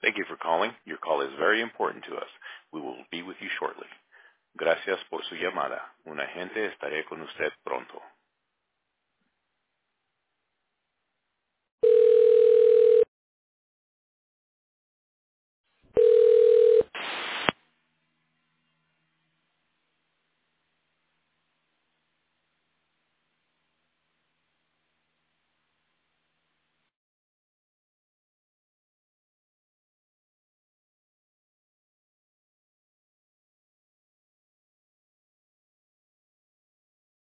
Thank you for calling. Your call is very important to us. We will be with you shortly. Gracias por su llamada. Un agente estará con usted pronto.